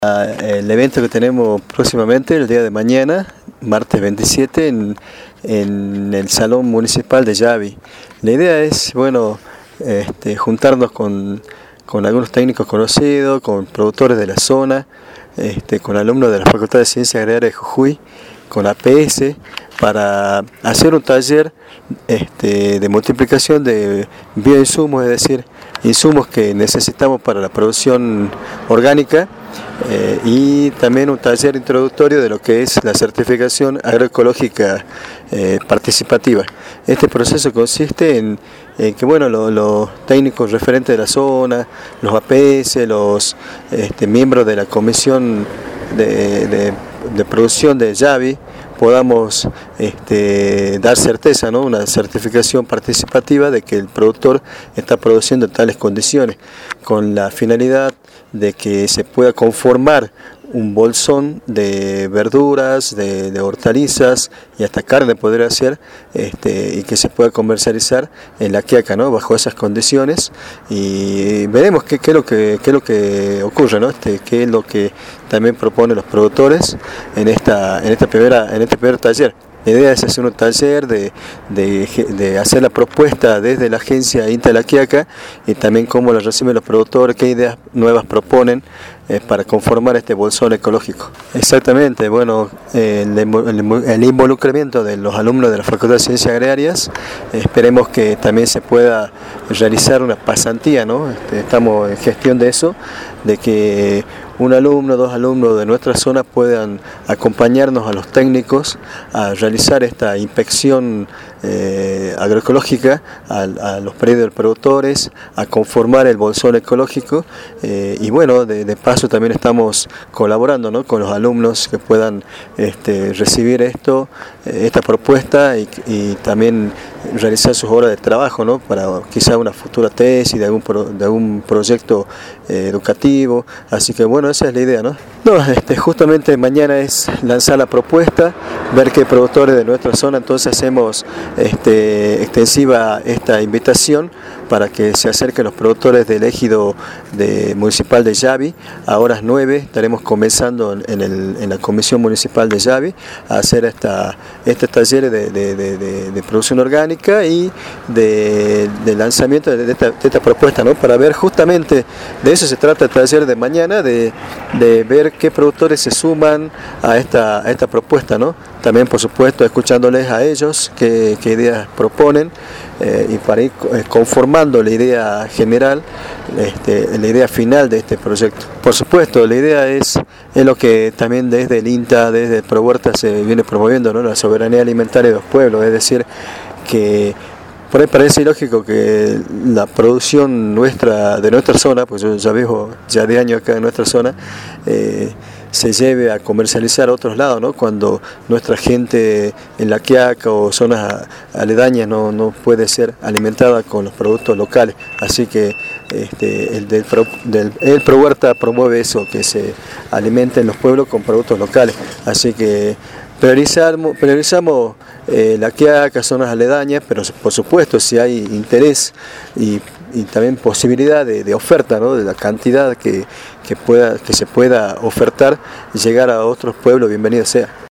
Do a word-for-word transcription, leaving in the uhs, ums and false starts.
El evento que tenemos próximamente, el día de mañana, martes veintisiete, en, en el Salón Municipal de Yavi. La idea es, bueno, este, juntarnos con, con algunos técnicos conocidos, con productores de la zona, este, con alumnos de la Facultad de Ciencias Agrarias de Jujuy, con A P S, para hacer un taller este, de multiplicación de bioinsumos, es decir, insumos que necesitamos para la producción orgánica, eh, y también un taller introductorio de lo que es la certificación agroecológica eh, participativa. Este proceso consiste en, en que bueno, los, los técnicos referentes de la zona, los A P S, los este, miembros de la comisión de, de, de producción de Yavi, podamos este, dar certeza, ¿no? Una certificación participativa de que el productor está produciendo en tales condiciones, con la finalidad de que se pueda conformar un bolsón de verduras, de, de hortalizas y hasta carne podría ser, este, y que se pueda comercializar en La Quiaca, ¿no? Bajo esas condiciones, y veremos qué, qué es lo que qué es lo que ocurre, ¿no? Este, qué es lo que también proponen los productores en esta en esta primera en este primer taller. La idea es hacer un taller de, de, de hacer la propuesta desde la agencia INTA La Quiaca y también cómo la reciben los productores, qué ideas nuevas proponen eh, para conformar este bolsón ecológico. Exactamente, bueno, eh, el, el, el involucramiento de los alumnos de la Facultad de Ciencias Agrarias, eh, esperemos que también se pueda realizar una pasantía, ¿no? Este, estamos en gestión de eso, de que un alumno, dos alumnos de nuestra zona puedan acompañarnos a los técnicos a realizar esta inspección eh, agroecológica a, a los predios de productores, a conformar el bolsón ecológico, eh, y bueno, de, de paso también estamos colaborando, ¿no? Con los alumnos que puedan este, recibir esto, eh, esta propuesta y, y también realizar sus horas de trabajo, ¿no? Para quizá una futura tesis de algún, pro, de algún proyecto eh, educativo. Así que bueno, esa es la idea, ¿no? No, este, justamente mañana es lanzar la propuesta, ver qué productores de nuestra zona, entonces hacemos este, extensiva esta invitación para que se acerquen los productores del ejido de, municipal de Yavi. A horas nueve estaremos comenzando en, el, en la comisión municipal de Yavi a hacer esta, este taller de, de, de, de, de producción orgánica y de, de lanzamiento de esta, de esta propuesta, ¿no? Para ver justamente, de eso se trata el taller de mañana, de, de ver qué productores se suman a esta, a esta propuesta, ¿no? También, por supuesto, escuchándoles a ellos qué, qué ideas proponen, eh, y para ir conformando la idea general, este, la idea final de este proyecto. Por supuesto, la idea es, es lo que también desde el INTA, desde el ProHuerta se viene promoviendo, ¿no? La soberanía alimentaria de los pueblos, es decir, que por ahí parece ilógico que la producción nuestra, de nuestra zona, pues yo ya vivo ya de años acá en nuestra zona, eh, se lleve a comercializar a otros lados, ¿no? Cuando nuestra gente en La Quiaca o zonas aledañas no, no puede ser alimentada con los productos locales. Así que este, el, del Pro, del, el ProHuerta promueve eso, que se alimenten los pueblos con productos locales. Así que priorizamos, priorizamos eh, La Quiaca, zonas aledañas, pero por supuesto si hay interés y, y también posibilidad de, de oferta, ¿no? De la cantidad que, que, pueda, que se pueda ofertar y llegar a otros pueblos, bienvenido sea.